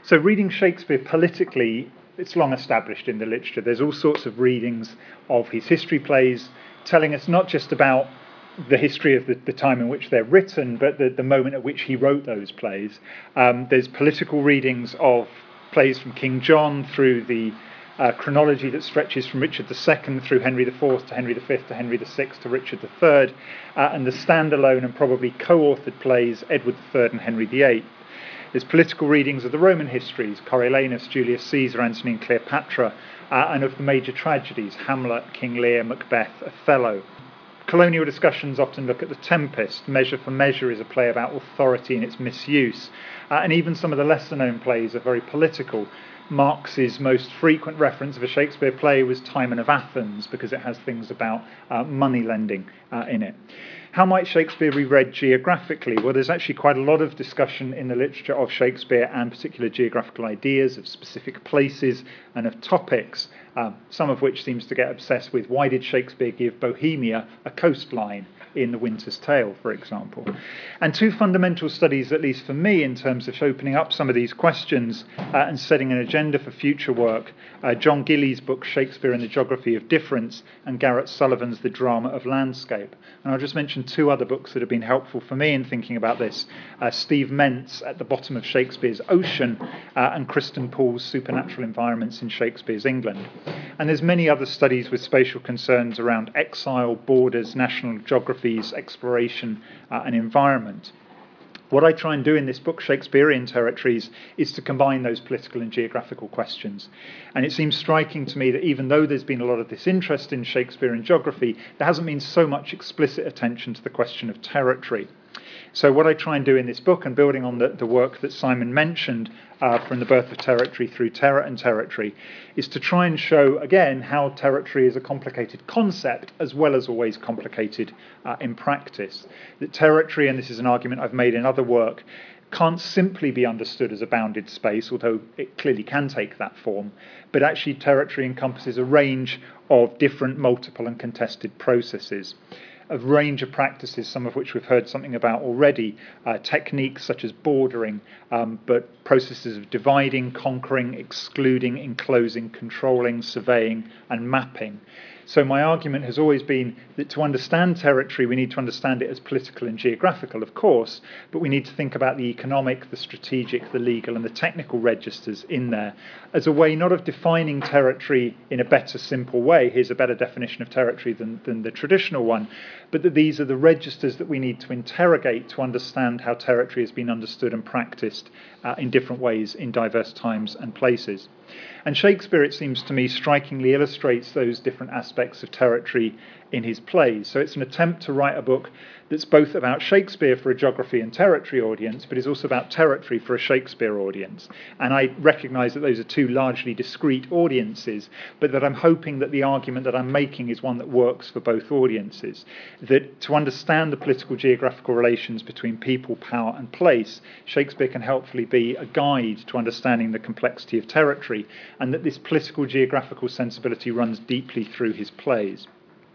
So reading Shakespeare politically, it's long established in the literature. There's all sorts of readings of his history plays, telling us not just about the history of the time in which they're written, but the moment at which he wrote those plays. There's political readings of plays from King John through the chronology that stretches from Richard II through Henry IV to Henry V to Henry VI to Richard III, and the standalone and probably co-authored plays Edward III and Henry VIII. There's political readings of the Roman histories, Coriolanus, Julius Caesar, Antony and Cleopatra, and of the major tragedies, Hamlet, King Lear, Macbeth, Othello. Colonial discussions often look at The Tempest. Measure for Measure is a play about authority and its misuse. And even some of the lesser-known plays are very political. Marx's most frequent reference of a Shakespeare play was Timon of Athens, because it has things about money lending in it. How might Shakespeare be read geographically? Well, there's actually quite a lot of discussion in the literature of Shakespeare and particular geographical ideas of specific places and of topics, some of which seems to get obsessed with why did Shakespeare give Bohemia a coastline in The Winter's Tale, for example. And two fundamental studies, at least for me, in terms of opening up some of these questions and setting an agenda for future work, John Gillies' book Shakespeare and the Geography of Difference and Garrett Sullivan's The Drama of Landscape. And I'll just mention two other books that have been helpful for me in thinking about this. Steve Mentz, At the Bottom of Shakespeare's Ocean, and Kristen Paul's Supernatural Environments in Shakespeare's England. And there's many other studies with spatial concerns around exile, borders, national geographies, exploration, and environment. What I try and do in this book, Shakespearean Territories, is to combine those political and geographical questions. And it seems striking to me that even though there's been a lot of this interest in Shakespearean geography, there hasn't been so much explicit attention to the question of territory. So what I try and do in this book, and building on the work that Simon mentioned from The Birth of Territory through Terror and Territory, is to try and show, again, how territory is a complicated concept as well as always complicated in practice. That territory, and this is an argument I've made in other work, can't simply be understood as a bounded space, although it clearly can take that form, but actually territory encompasses a range of different multiple and contested processes. A range of practices, some of which we've heard something about already, techniques such as bordering, but processes of dividing, conquering, excluding, enclosing, controlling, surveying, and mapping. So my argument has always been that to understand territory, we need to understand it as political and geographical, of course, but we need to think about the economic, the strategic, the legal, and the technical registers in there as a way not of defining territory in a better, simple way. Here's a better definition of territory than the traditional one, but that these are the registers that we need to interrogate to understand how territory has been understood and practiced in different ways in diverse times and places. And Shakespeare, it seems to me, strikingly illustrates those different aspects of territory in his plays. So it's an attempt to write a book that's both about Shakespeare for a geography and territory audience, but is also about territory for a Shakespeare audience. And I recognise that those are two largely discrete audiences, but that I'm hoping that the argument that I'm making is one that works for both audiences. That to understand the political geographical relations between people, power and place, Shakespeare can helpfully be a guide to understanding the complexity of territory, and that this political geographical sensibility runs deeply through his plays.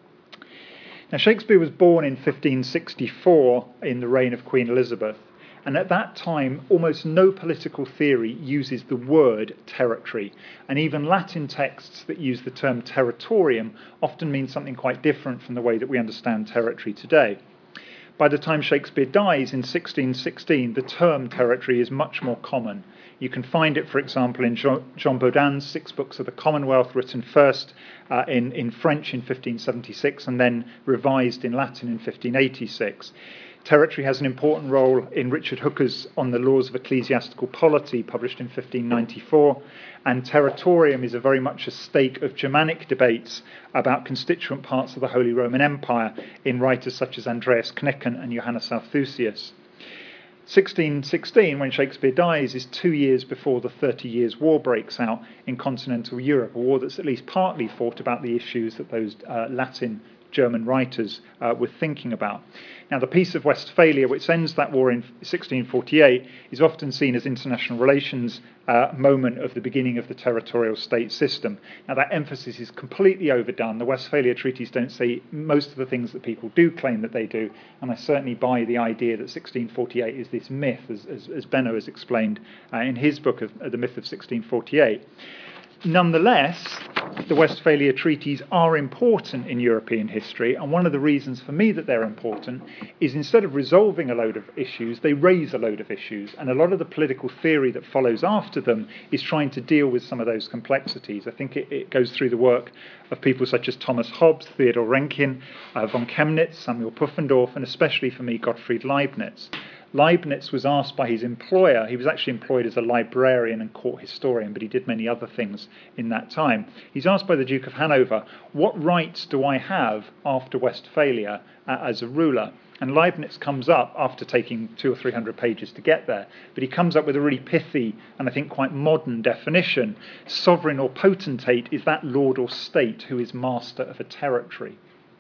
Now, Shakespeare was born in 1564 in the reign of Queen Elizabeth, and at that time almost no political theory uses the word territory, and even Latin texts that use the term territorium often mean something quite different from the way that we understand territory today. By the time Shakespeare dies in 1616, the term territory is much more common. You can find it, for example, in Jean Baudin's 6 Books of the Commonwealth, written first in French in 1576 and then revised in Latin in 1586. Territory has an important role in Richard Hooker's On the Laws of Ecclesiastical Polity, published in 1594, and territorium is very much a stake of Germanic debates about constituent parts of the Holy Roman Empire in writers such as Andreas Knekken and Johannes Althusius. 1616, when Shakespeare dies, is 2 years before the 30 Years' War breaks out in continental Europe, a war that's at least partly fought about the issues that those Latin German writers were thinking about. Now, the Peace of Westphalia, which ends that war in 1648, is often seen as international relations moment of the beginning of the territorial state system. Now, that emphasis is completely overdone. The Westphalia treaties don't say most of the things that people do claim that they do, and I certainly buy the idea that 1648 is this myth, as Benno has explained in his book of The Myth of 1648. Nonetheless, the Westphalia treaties are important in European history, and one of the reasons for me that they're important is instead of resolving a load of issues, they raise a load of issues, and a lot of the political theory that follows after them is trying to deal with some of those complexities. I think it goes through the work of people such as Thomas Hobbes, Theodor Renkin, von Chemnitz, Samuel Pufendorf, and especially for me, Gottfried Leibniz. Leibniz was asked by his employer, he was actually employed as a librarian and court historian, but he did many other things in that time. He's asked by the Duke of Hanover, what rights do I have after Westphalia as a ruler? And Leibniz comes up, after taking 200 or 300 pages to get there, but he comes up with a really pithy and I think quite modern definition. Sovereign or potentate is that lord or state who is master of a territory.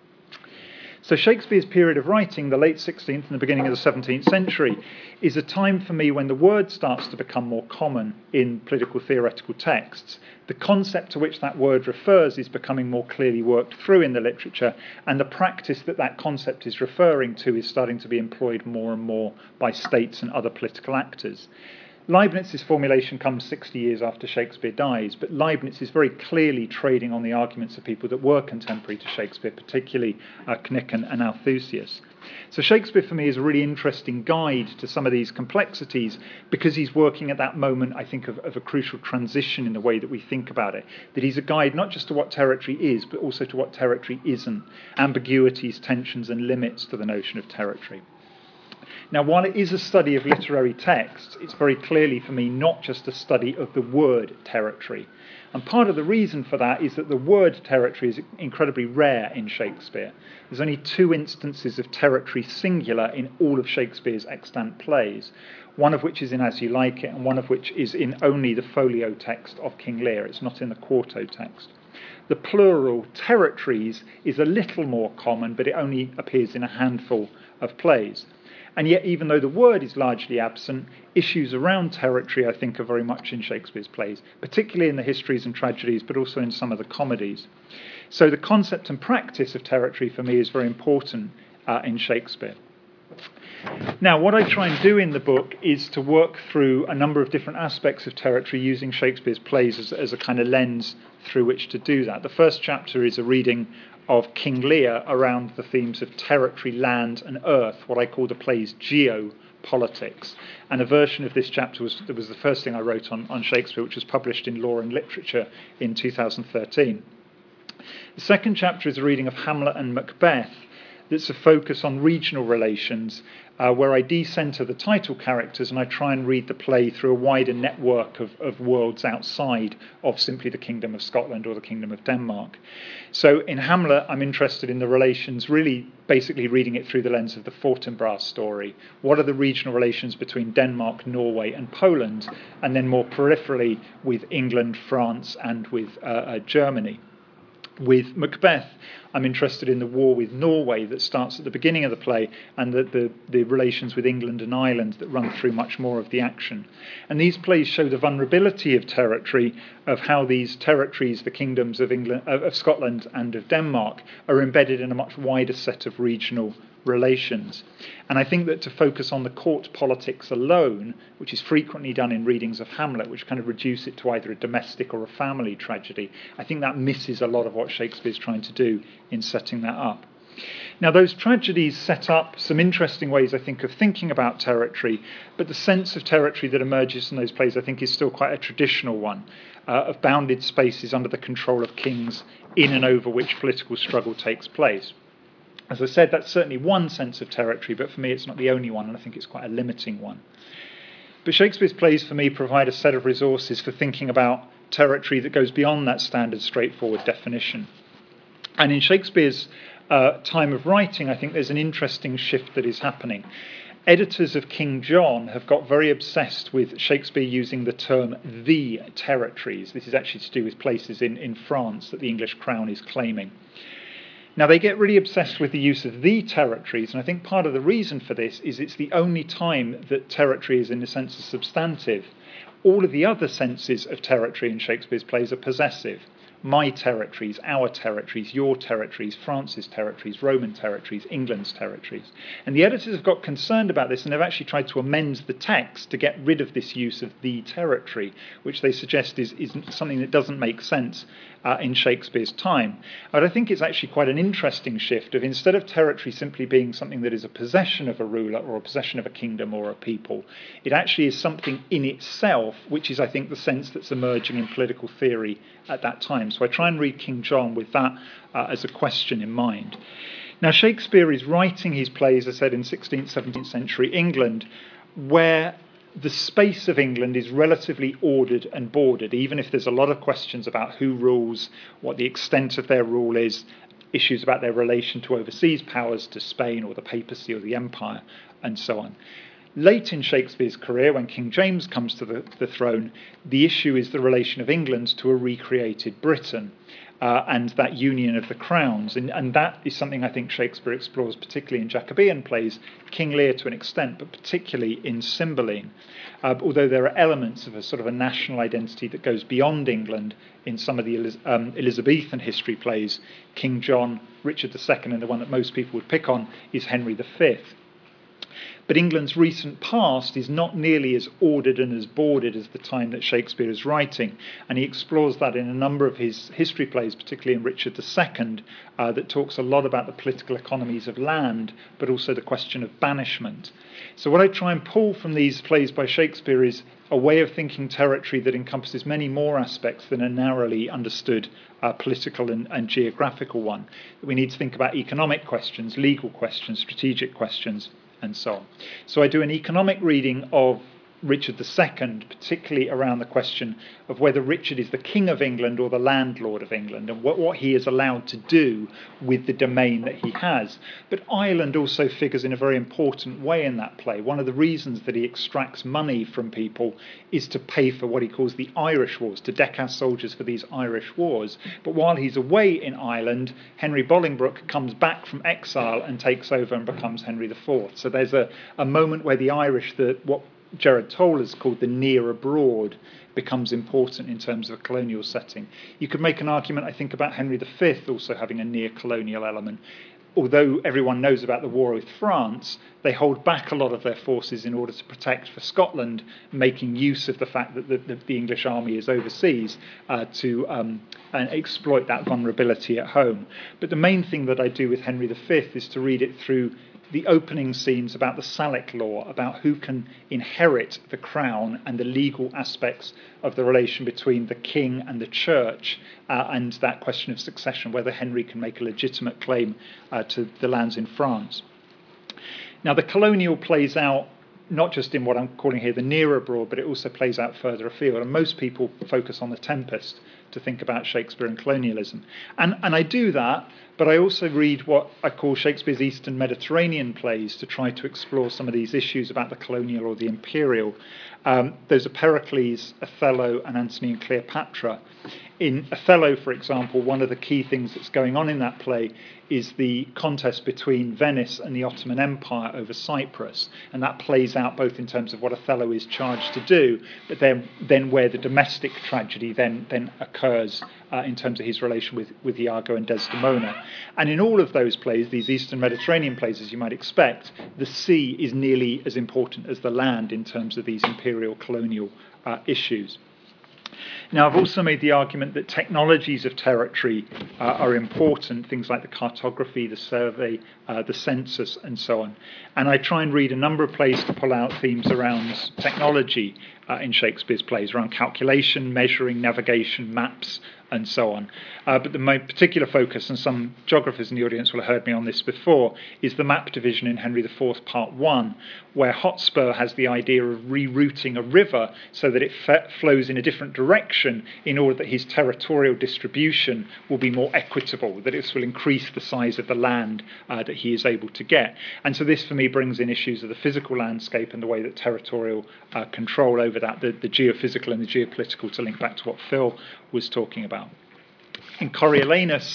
So Shakespeare's period of writing, the late 16th and the beginning of the 17th century, is a time for me when the word starts to become more common in political theoretical texts. The concept to which that word refers is becoming more clearly worked through in the literature, and the practice that that concept is referring to is starting to be employed more and more by states and other political actors. Leibniz's formulation comes 60 years after Shakespeare dies, but Leibniz is very clearly trading on the arguments of people that were contemporary to Shakespeare, particularly Knick and Althusius. So Shakespeare for me is a really interesting guide to some of these complexities because he's working at that moment, I think, of a crucial transition in the way that we think about it. That he's a guide not just to what territory is, but also to what territory isn't, ambiguities, tensions and limits to the notion of territory. Now, while it is a study of literary texts, it's very clearly for me not just a study of the word territory. And part of the reason for that is that the word territory is incredibly rare in Shakespeare. There's only 2 instances of territory singular in all of Shakespeare's extant plays, one of which is in As You Like It, and one of which is in only the folio text of King Lear. It's not in the quarto text. The plural territories is a little more common, but it only appears in a handful of plays. And yet, even though the word is largely absent, issues around territory, I think, are very much in Shakespeare's plays, particularly in the histories and tragedies, but also in some of the comedies. So the concept and practice of territory, for me, is very important in Shakespeare. Now, what I try and do in the book is to work through a number of different aspects of territory using Shakespeare's plays as a kind of lens through which to do that. The first chapter is a reading of King Lear around the themes of territory, land and earth, what I call the play's geopolitics. And a version of this chapter was the first thing I wrote on Shakespeare, which was published in Law and Literature in 2013. The second chapter is a reading of Hamlet and Macbeth that's a focus on regional relations, where I decenter the title characters and I try and read the play through a wider network of worlds outside of simply the Kingdom of Scotland or the Kingdom of Denmark. So in Hamlet, I'm interested in the relations, really basically reading it through the lens of the Fortinbras story. What are the regional relations between Denmark, Norway and Poland, and then more peripherally with England, France and with Germany. With Macbeth, I'm interested in the war with Norway that starts at the beginning of the play and the relations with England and Ireland that run through much more of the action. And these plays show the vulnerability of territory, of how these territories, the kingdoms of England, of Scotland and of Denmark, are embedded in a much wider set of regional relations. And I think that to focus on the court politics alone, which is frequently done in readings of Hamlet, which kind of reduce it to either a domestic or a family tragedy, I think that misses a lot of what Shakespeare's trying to do in setting that up. Now, those tragedies set up some interesting ways, I think, of thinking about territory, but the sense of territory that emerges in those plays, I think, is still quite a traditional one, of bounded spaces under the control of kings in and over which political struggle takes place. As I said, that's certainly one sense of territory, but for me it's not the only one, and I think it's quite a limiting one. But Shakespeare's plays, for me, provide a set of resources for thinking about territory that goes beyond that standard, straightforward definition. And in Shakespeare's time of writing, I think there's an interesting shift that is happening. Editors of King John have got very obsessed with Shakespeare using the term the territories. This is actually to do with places in France that the English crown is claiming. Now, they get really obsessed with the use of the territories, and I think part of the reason for this is it's the only time that territory is, in a sense, a substantive. All of the other senses of territory in Shakespeare's plays are possessive. My territories, our territories, your territories, France's territories, Roman territories, England's territories. And the editors have got concerned about this and have actually tried to amend the text to get rid of this use of the territory, which they suggest is something that doesn't make sense in Shakespeare's time. But I think it's actually quite an interesting shift of, instead of territory simply being something that is a possession of a ruler or a possession of a kingdom or a people, it actually is something in itself, which is, I think, the sense that's emerging in political theory at that time. So I try and read King John with that as a question in mind. Now, Shakespeare is writing his plays, as I said, in 16th, 17th century England, where the space of England is relatively ordered and bordered, even if there's a lot of questions about who rules, what the extent of their rule is, issues about their relation to overseas powers, to Spain or the papacy or the empire, and so on. Late in Shakespeare's career, when King James comes to the throne, the issue is the relation of England to a recreated Britain. And that union of the crowns. And that is something I think Shakespeare explores, particularly in Jacobean plays, King Lear to an extent, but particularly in Cymbeline. Although there are elements of a sort of a national identity that goes beyond England in some of the Elizabethan history plays, King John, Richard II, and the one that most people would pick on is Henry V. But England's recent past is not nearly as ordered and as bordered as the time that Shakespeare is writing, and he explores that in a number of his history plays, particularly in Richard II, that talks a lot about the political economies of land, but also the question of banishment. So what I try and pull from these plays by Shakespeare is a way of thinking territory that encompasses many more aspects than a narrowly understood political and geographical one. We need to think about economic questions, legal questions, strategic questions, and so on. So I do an economic reading of Richard II, particularly around the question of whether Richard is the King of England or the landlord of England, and what he is allowed to do with the domain that he has. But Ireland also figures in a very important way in that play. One of the reasons that he extracts money from people is to pay for what he calls the Irish Wars, to deck our soldiers for these Irish wars. But while he's away in Ireland, Henry Bolingbroke comes back from exile and takes over and becomes Henry IV. So there's a moment where the Irish, what Gerard Toll has called the near abroad, becomes important in terms of a colonial setting. You could make an argument, I think, about Henry V also having a near colonial element. Although everyone knows about the war with France, they hold back a lot of their forces in order to protect for Scotland, making use of the fact that the English army is overseas to exploit that vulnerability at home. But the main thing that I do with Henry V is to read it through the opening scenes about the Salic law, about who can inherit the crown and the legal aspects of the relation between the king and the church, and that question of succession, whether Henry can make a legitimate claim to the lands in France. Now, the colonial plays out not just in what I'm calling here the near abroad, but it also plays out further afield. And most people focus on The Tempest to think about Shakespeare and colonialism. And I do that, but I also read what I call Shakespeare's Eastern Mediterranean plays to try to explore some of these issues about the colonial or the imperial. Those are Pericles, Othello, and Antony and Cleopatra. In Othello, for example, one of the key things that's going on in that play is the contest between Venice and the Ottoman Empire over Cyprus. And that plays out both in terms of what Othello is charged to do, but then where the domestic tragedy then occurs in terms of his relation with Iago and Desdemona. And in all of those plays, these Eastern Mediterranean plays, as you might expect, the sea is nearly as important as the land in terms of these imperial colonial issues. Now, I've also made the argument that technologies of territory are important, things like the cartography, the survey, the census, and so on. And I try and read a number of plays to pull out themes around technology in Shakespeare's plays, around calculation, measuring, navigation, maps, and so on. But my particular focus, and some geographers in the audience will have heard me on this before, is the map division in Henry IV, Part 1, where Hotspur has the idea of rerouting a river so that it flows in a different direction in order that his territorial distribution will be more equitable, that it will increase the size of the land that he is able to get. And so this, for me, brings in issues of the physical landscape and the way that territorial control over that, the geophysical and the geopolitical, to link back to what Phil was talking about. In Coriolanus,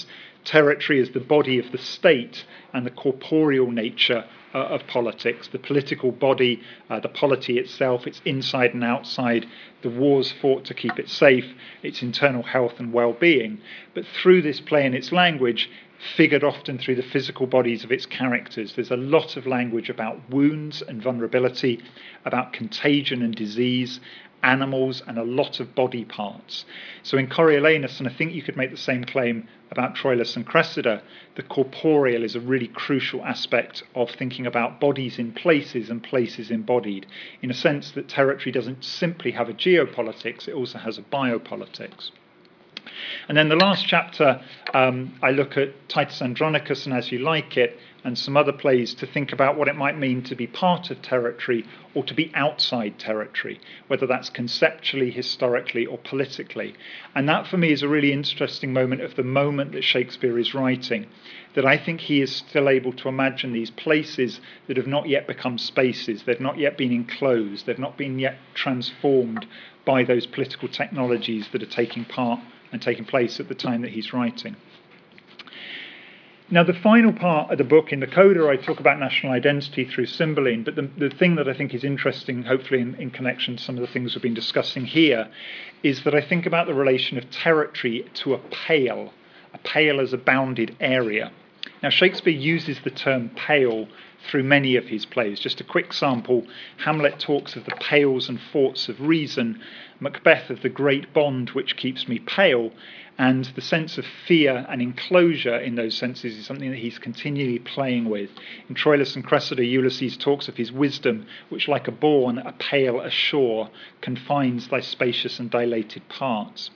territory as the body of the state and the corporeal nature of politics, the political body, the polity itself, its inside and outside, the wars fought to keep it safe, its internal health and well-being. But through this play and its language, figured often through the physical bodies of its characters. There's a lot of language about wounds and vulnerability, about contagion and disease, animals, and a lot of body parts. So in Coriolanus, and I think you could make the same claim about Troilus and Cressida, the corporeal is a really crucial aspect of thinking about bodies in places and places embodied, in a sense that territory doesn't simply have a geopolitics, it also has a biopolitics. And then the last chapter, I look at Titus Andronicus and As You Like It, and some other plays to think about what it might mean to be part of territory or to be outside territory, whether that's conceptually, historically, or politically. And that for me is a really interesting moment of the moment that Shakespeare is writing, that I think he is still able to imagine these places that have not yet become spaces, they've not yet been enclosed, they've not been yet transformed by those political technologies that are taking part and taking place at the time that he's writing. Now, the final part of the book, in the Coda, I talk about national identity through Cymbeline, but the thing that I think is interesting, hopefully in connection to some of the things we've been discussing here, is that I think about the relation of territory to a pale as a bounded area. Now, Shakespeare uses the term pale through many of his plays. Just a quick sample, Hamlet talks of the pales and forts of reason, Macbeth of the great bond which keeps me pale, and the sense of fear and enclosure in those senses is something that he's continually playing with. In Troilus and Cressida, Ulysses talks of his wisdom, which like a bourne, a pale ashore, confines thy spacious and dilated parts.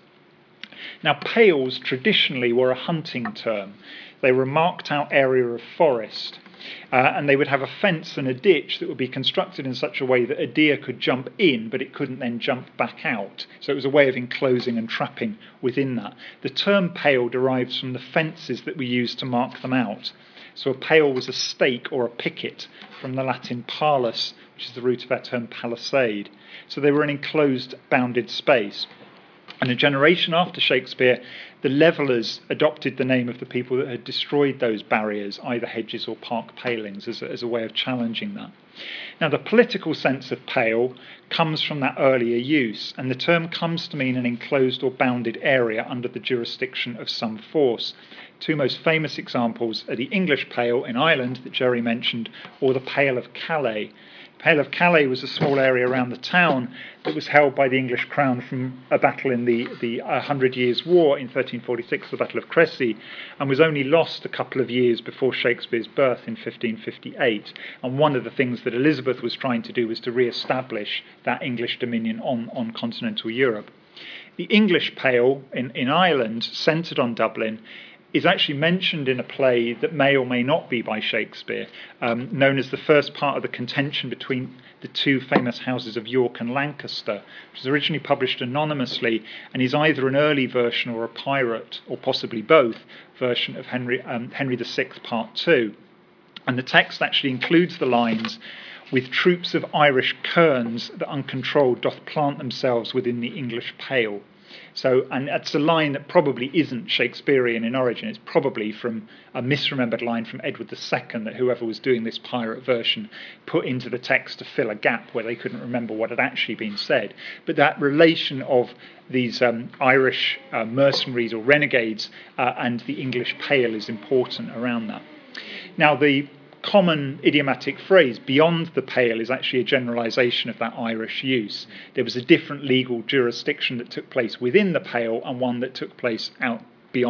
Now, pales traditionally were a hunting term. They were a marked out area of forest. And they would have a fence and a ditch that would be constructed in such a way that a deer could jump in, but it couldn't then jump back out. So it was a way of enclosing and trapping within that. The term pale derives from the fences that we used to mark them out. So a pale was a stake or a picket, from the Latin palus, which is the root of our term palisade. So they were an enclosed, bounded space. And a generation after Shakespeare, the Levellers adopted the name of the people that had destroyed those barriers, either hedges or park palings, as a way of challenging that. Now, the political sense of pale comes from that earlier use, and the term comes to mean an enclosed or bounded area under the jurisdiction of some force. Two most famous examples are the English Pale in Ireland that Jerry mentioned, or the Pale of Calais. Pale of Calais was a small area around the town that was held by the English crown from a battle in the 100 Years' War in 1346, the Battle of Crécy, and was only lost a couple of years before Shakespeare's birth in 1558. And one of the things that Elizabeth was trying to do was to re-establish that English dominion on continental Europe. The English Pale in Ireland, centred on Dublin, is actually mentioned in a play that may or may not be by Shakespeare, known as the first part of the contention between the two famous houses of York and Lancaster, which was originally published anonymously and is either an early version or a pirate, or possibly both, version of Henry VI Part 2. And the text actually includes the lines, "With troops of Irish kerns that uncontrolled doth plant themselves within the English Pale." So, and that's a line that probably isn't Shakespearean in origin. It's probably from a misremembered line from Edward II that whoever was doing this pirate version put into the text to fill a gap where they couldn't remember what had actually been said. But that relation of these Irish mercenaries or renegades and the English Pale is important around that. Now, the common idiomatic phrase beyond the pale is actually a generalisation of that Irish use. There was a different legal jurisdiction that took place within the pale and one that took place out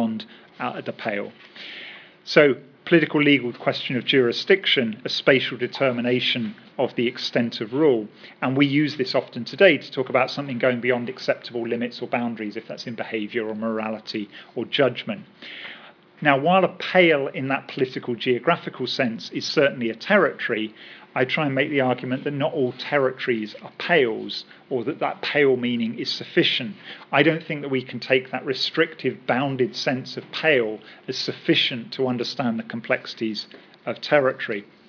of the pale. So, political legal question of jurisdiction, a spatial determination of the extent of rule. And we use this often today to talk about something going beyond acceptable limits or boundaries, if that's in behaviour or morality or judgment. Now, while a pale in that political geographical sense is certainly a territory, I try and make the argument that not all territories are pales, or that pale meaning is sufficient. I don't think that we can take that restrictive, bounded sense of pale as sufficient to understand the complexities of territory.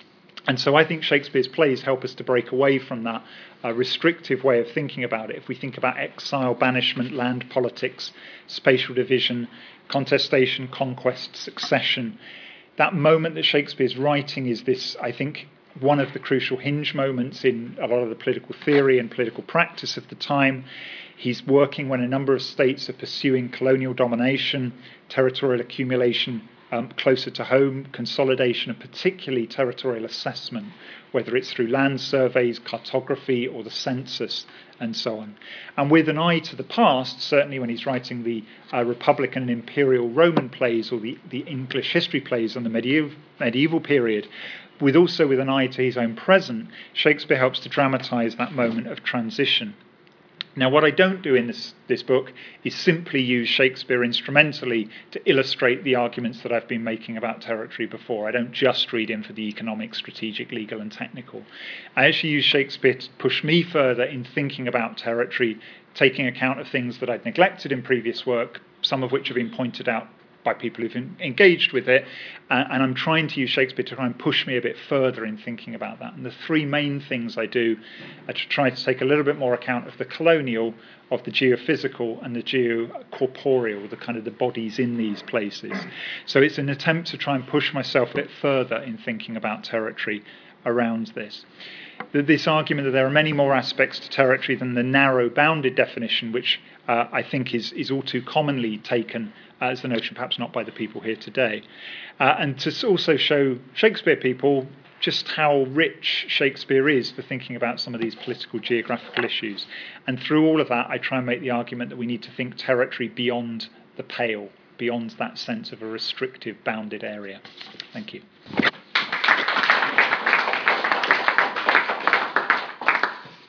And so I think Shakespeare's plays help us to break away from that restrictive way of thinking about it. If we think about exile, banishment, land politics, spatial division, contestation, conquest, succession, that moment that Shakespeare's writing is this, I think, one of the crucial hinge moments in a lot of the political theory and political practice of the time. He's working when a number of states are pursuing colonial domination, territorial accumulation closer to home, consolidation, and particularly territorial assessment, whether it's through land surveys, cartography, or the census, and so on. And with an eye to the past, certainly when he's writing the Republican and Imperial Roman plays or the English history plays on the medieval period, with an eye to his own present, Shakespeare helps to dramatise that moment of transition. Now, what I don't do in this book is simply use Shakespeare instrumentally to illustrate the arguments that I've been making about territory before. I don't just read him for the economic, strategic, legal, and technical. I actually use Shakespeare to push me further in thinking about territory, taking account of things that I'd neglected in previous work, some of which have been pointed out by people who've engaged with it, and I'm trying to use Shakespeare to try and push me a bit further in thinking about that. And the three main things I do are to try to take a little bit more account of the colonial, of the geophysical, and the geocorporeal, the kind of the bodies in these places. So it's an attempt to try and push myself a bit further in thinking about territory around this. This argument that there are many more aspects to territory than the narrow bounded definition, which I think is all too commonly taken as the notion, perhaps not by the people here today. And to also show Shakespeare people just how rich Shakespeare is for thinking about some of these political geographical issues. And through all of that, I try and make the argument that we need to think territory beyond the pale, beyond that sense of a restrictive bounded area. Thank you.